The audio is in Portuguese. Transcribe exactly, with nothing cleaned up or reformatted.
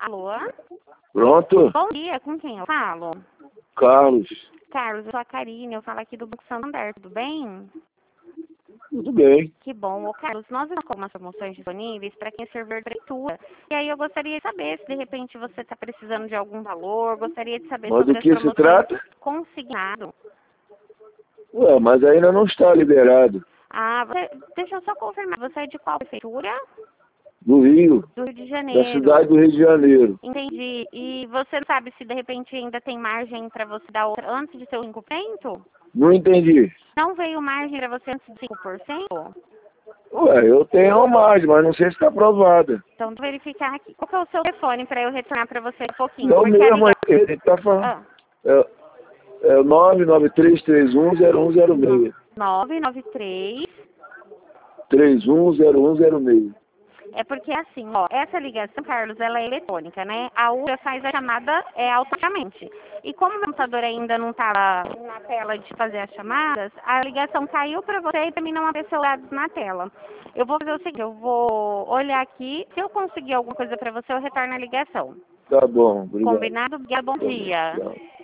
Alô? Pronto? Bom dia, com quem eu falo? Carlos. Carlos, eu sou a Karine, eu falo aqui do Banco Santander, tudo bem? Tudo bem. Que bom. Ô, Carlos, nós estamos com algumas promoções disponíveis para quem é servidor de leitura. E aí eu gostaria de saber se de repente você está precisando de algum valor, gostaria de saber Mas sobre do as que se promoções trata? consignado. Ué, mas ainda não está liberado. Ah, você, deixa eu só confirmar, você é de qual prefeitura? Do Rio, Do Rio de da Janeiro. cidade do Rio de Janeiro. Entendi. E você não sabe se de repente ainda tem margem para você dar outra antes de ser o cinco por cento? Não entendi. Não veio margem para você antes de cinco por cento? Ué, eu tenho uma margem, mas não sei se está aprovada. Então, vou verificar aqui. Qual que é o seu telefone para eu retornar para você um pouquinho? É o Porque a mesmo, ligação... ele está falando. Ah, É, é nove nove três três um zero um zero seis. nove nove três. três um zero um zero seis. É porque assim, ó, essa ligação, Carlos, ela é eletrônica, né? A Ura faz a chamada é, automaticamente. E como o computador ainda não estava na tela de fazer as chamadas, a ligação caiu para você e para mim não apareceu dados na tela. Eu vou fazer o seguinte, eu vou olhar aqui, se eu conseguir alguma coisa para você, eu retorno a ligação. Tá bom, obrigado. Combinado? Bom dia. Tchau.